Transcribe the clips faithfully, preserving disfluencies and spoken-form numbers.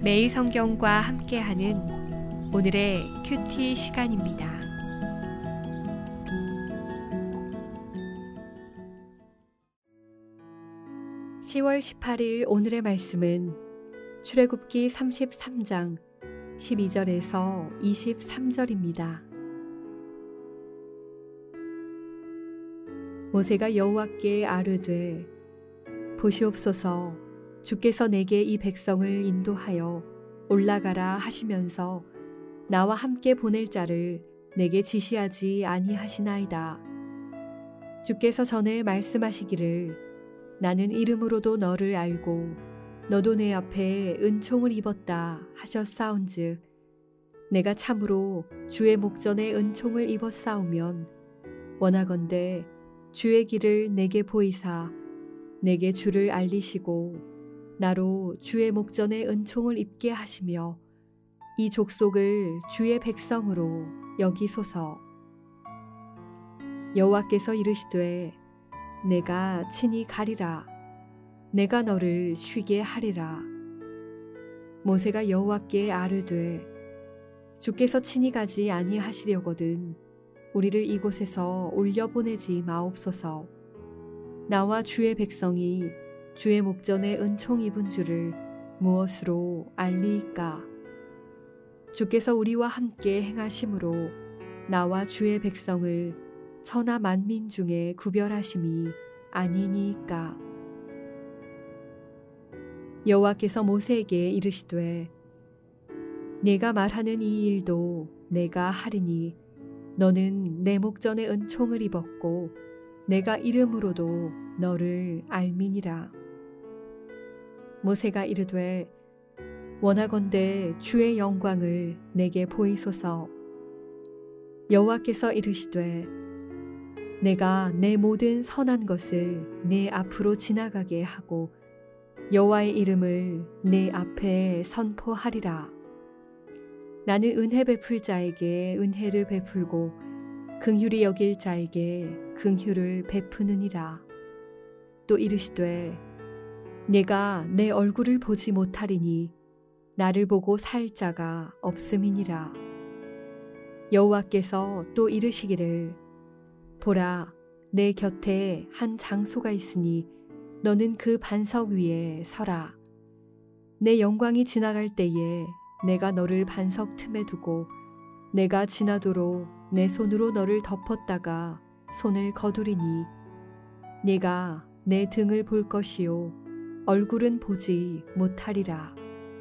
매일 성경과 함께하는 오늘의 큐티 시간입니다. 시월 십팔일 오늘의 말씀은 출애굽기 삼십삼 장 십이 절에서 이십삼 절입니다. 모세가 여호와께 아뢰되 보시옵소서 주께서 내게 이 백성을 인도하여 올라가라 하시면서 나와 함께 보낼 자를 내게 지시하지 아니하시나이다. 주께서 전에 말씀하시기를 나는 이름으로도 너를 알고 너도 내 앞에 은총을 입었다 하셨사온즉 내가 참으로 주의 목전에 은총을 입었사오면 원하건대 주의 길을 내게 보이사 내게 주를 알리시고 나로 주의 목전에 은총을 입게 하시며 이 족속을 주의 백성으로 여기소서. 여호와께서 이르시되 내가 친히 가리라. 내가 너를 쉬게 하리라. 모세가 여호와께 아뢰되 주께서 친히 가지 아니하시려거든 우리를 이곳에서 올려보내지 마옵소서. 나와 주의 백성이 주의 목전에 은총 입은 줄을 무엇으로 알리이까? 주께서 우리와 함께 행하심으로 나와 주의 백성을 천하 만민 중에 구별하심이 아니니이까? 여호와께서 모세에게 이르시되 네가 말하는 이 일도 내가 하리니 너는 내 목전에 은총을 입었고 내가 이름으로도 너를 알미니라. 모세가 이르되 원하건대 주의 영광을 내게 보이소서. 여호와께서 이르시되 내가 내 모든 선한 것을 내 앞으로 지나가게 하고 여호와의 이름을 내 앞에 선포하리라. 나는 은혜 베풀 자에게 은혜를 베풀고 긍휼히 여길 자에게 긍휼을 베푸느니라. 또 이르시되 내가 내 얼굴을 보지 못하리니 나를 보고 살 자가 없음이니라. 여호와께서 또 이르시기를 보라 내 곁에 한 장소가 있으니 너는 그 반석 위에 서라. 내 영광이 지나갈 때에 내가 너를 반석 틈에 두고 내가 지나도록 내 손으로 너를 덮었다가 손을 거두리니 네가 내 등을 볼 것이요 얼굴은 보지 못하리라.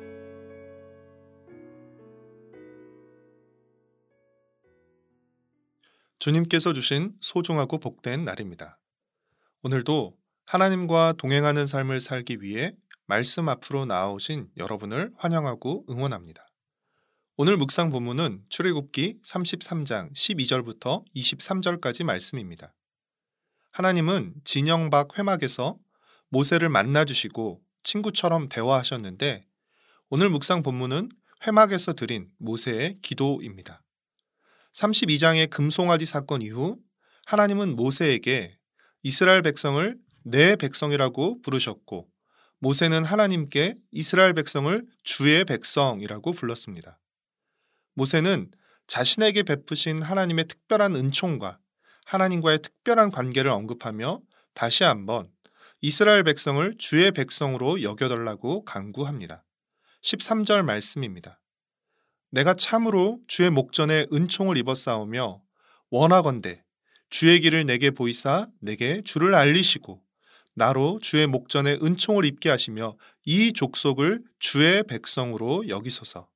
주님께서 주신 소중하고 복된 날입니다. 오늘도 하나님과 동행하는 삶을 살기 위해 말씀 앞으로 나아오신 여러분을 환영하고 응원합니다. 오늘 묵상 본문은 출애굽기 삼십삼 장 십이 절부터 이십삼 절까지 말씀입니다. 하나님은 진영 밖 회막에서 모세를 만나주시고 친구처럼 대화하셨는데 오늘 묵상 본문은 회막에서 드린 모세의 기도입니다. 삼십이 장의 금송아지 사건 이후 하나님은 모세에게 이스라엘 백성을 내 백성이라고 부르셨고 모세는 하나님께 이스라엘 백성을 주의 백성이라고 불렀습니다. 모세는 자신에게 베푸신 하나님의 특별한 은총과 하나님과의 특별한 관계를 언급하며 다시 한번 이스라엘 백성을 주의 백성으로 여겨달라고 간구합니다. 십삼 절 말씀입니다. 내가 참으로 주의 목전에 은총을 입었사오며 원하건대 주의 길을 내게 보이사 내게 주를 알리시고 나로 주의 목전에 은총을 입게 하시며 이 족속을 주의 백성으로 여기소서.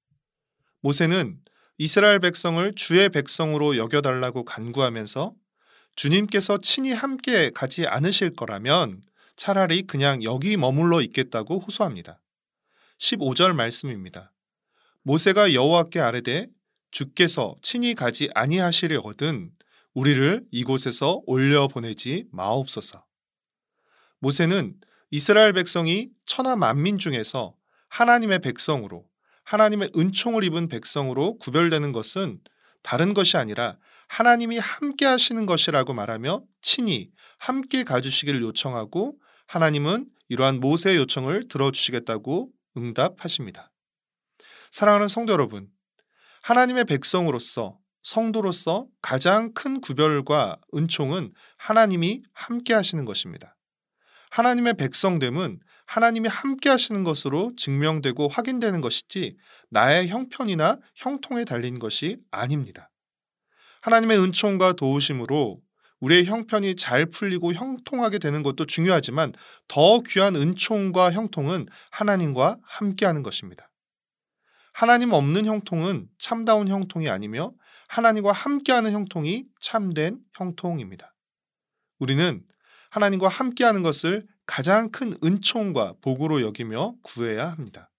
모세는 이스라엘 백성을 주의 백성으로 여겨달라고 간구하면서 주님께서 친히 함께 가지 않으실 거라면 차라리 그냥 여기 머물러 있겠다고 호소합니다. 십오 절 말씀입니다. 모세가 여호와께 아뢰되 주께서 친히 가지 아니하시려거든 우리를 이곳에서 올려보내지 마옵소서. 모세는 이스라엘 백성이 천하 만민 중에서 하나님의 백성으로 하나님의 은총을 입은 백성으로 구별되는 것은 다른 것이 아니라 하나님이 함께 하시는 것이라고 말하며 친히 함께 가주시기를 요청하고 하나님은 이러한 모세의 요청을 들어주시겠다고 응답하십니다. 사랑하는 성도 여러분, 하나님의 백성으로서 성도로서 가장 큰 구별과 은총은 하나님이 함께 하시는 것입니다. 하나님의 백성됨은 하나님이 함께 하시는 것으로 증명되고 확인되는 것이지 나의 형편이나 형통에 달린 것이 아닙니다. 하나님의 은총과 도우심으로 우리의 형편이 잘 풀리고 형통하게 되는 것도 중요하지만 더 귀한 은총과 형통은 하나님과 함께하는 것입니다. 하나님 없는 형통은 참다운 형통이 아니며 하나님과 함께하는 형통이 참된 형통입니다. 우리는 하나님과 함께하는 것을 가장 큰 은총과 복으로 여기며 구해야 합니다.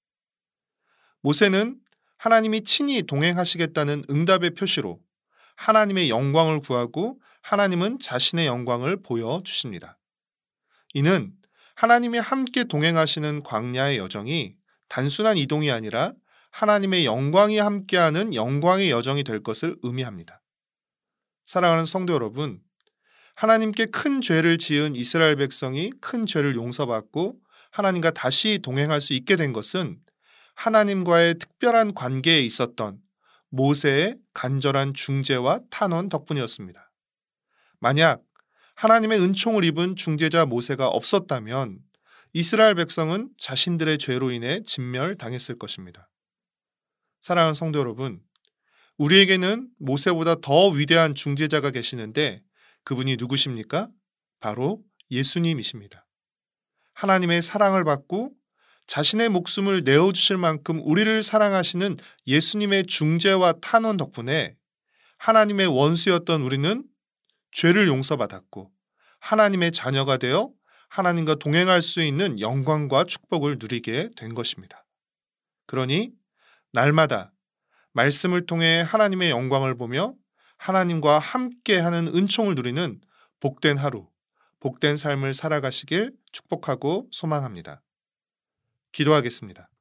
모세는 하나님이 친히 동행하시겠다는 응답의 표시로 하나님의 영광을 구하고 하나님은 자신의 영광을 보여주십니다. 이는 하나님이 함께 동행하시는 광야의 여정이 단순한 이동이 아니라 하나님의 영광이 함께하는 영광의 여정이 될 것을 의미합니다. 사랑하는 성도 여러분, 하나님께 큰 죄를 지은 이스라엘 백성이 큰 죄를 용서받고 하나님과 다시 동행할 수 있게 된 것은 하나님과의 특별한 관계에 있었던 모세의 간절한 중재와 탄원 덕분이었습니다. 만약 하나님의 은총을 입은 중재자 모세가 없었다면 이스라엘 백성은 자신들의 죄로 인해 진멸당했을 것입니다. 사랑하는 성도 여러분, 우리에게는 모세보다 더 위대한 중재자가 계시는데 그분이 누구십니까? 바로 예수님이십니다. 하나님의 사랑을 받고 자신의 목숨을 내어주실 만큼 우리를 사랑하시는 예수님의 중재와 탄원 덕분에 하나님의 원수였던 우리는 죄를 용서받았고 하나님의 자녀가 되어 하나님과 동행할 수 있는 영광과 축복을 누리게 된 것입니다. 그러니 날마다 말씀을 통해 하나님의 영광을 보며 하나님과 함께하는 은총을 누리는 복된 하루, 복된 삶을 살아가시길 축복하고 소망합니다. 기도하겠습니다.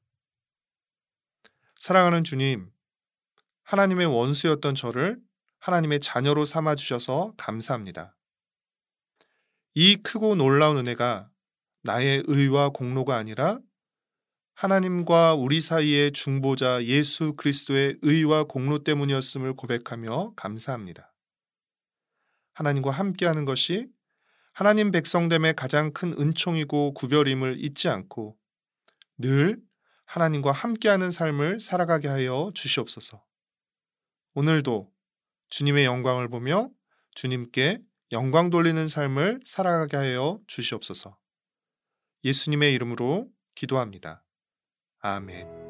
사랑하는 주님, 하나님의 원수였던 저를 하나님의 자녀로 삼아주셔서 감사합니다. 이 크고 놀라운 은혜가 나의 의와 공로가 아니라 하나님과 우리 사이의 중보자 예수 그리스도의 의와 공로 때문이었음을 고백하며 감사합니다. 하나님과 함께하는 것이 하나님 백성됨의 가장 큰 은총이고 구별임을 잊지 않고 늘 하나님과 함께하는 삶을 살아가게 하여 주시옵소서. 오늘도 주님의 영광을 보며 주님께 영광 돌리는 삶을 살아가게 하여 주시옵소서. 예수님의 이름으로 기도합니다. 아멘.